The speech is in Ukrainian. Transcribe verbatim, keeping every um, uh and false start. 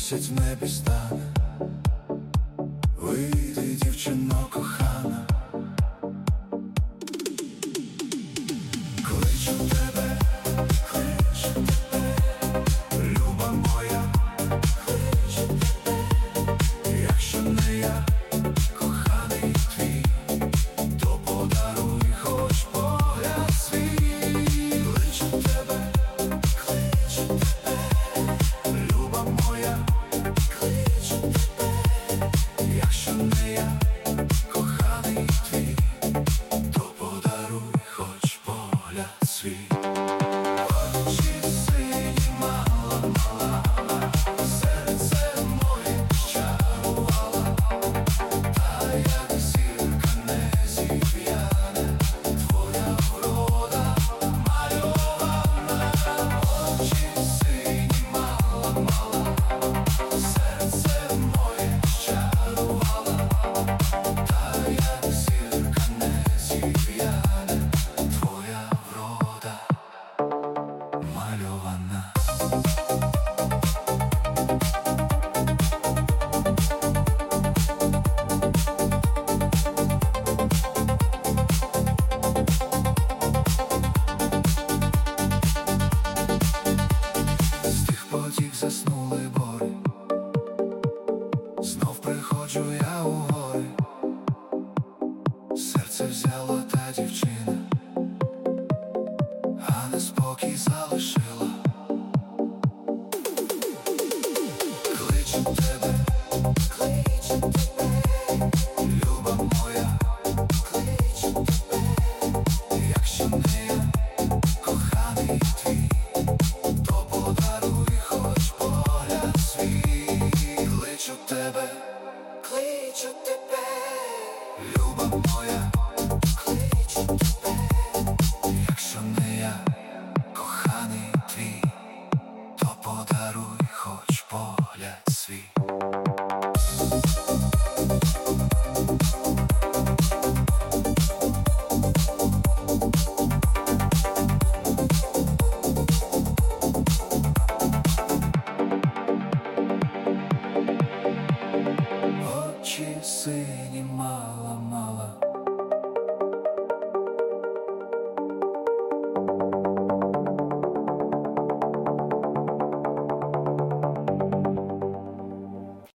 місяць в небі стане. Вийди, дівчино кохана, кличу тебе, кличу тебе, люба моя, кличу тебе. Якщо не я, коханий твій, то подаруй хоч погляд свій. Кличу тебе, кличу тебе, люба моя, кличу тебе. Якщо не я, коханий твій, то подаруй хоч погляд свій. Очі сині, мала, мала, серце моє щарувала, та як зірка не зів'яне, твоя врода мальована. Очі сині, мала, мала, серце моє щарувала, та як зірка не зів'яне, твоя врода мальована. З тих потік заснули бори, знов приходжу я у гори. Серце взяла та дівчина, а неспокій залишила. Кличу тебе, кличу тебе, люба моя, кличу тебе. Якщо не я, коханий твій, то подаруй хоч погляд свій. Кличу тебе, кличу тебе, люба моя, кличу тебе.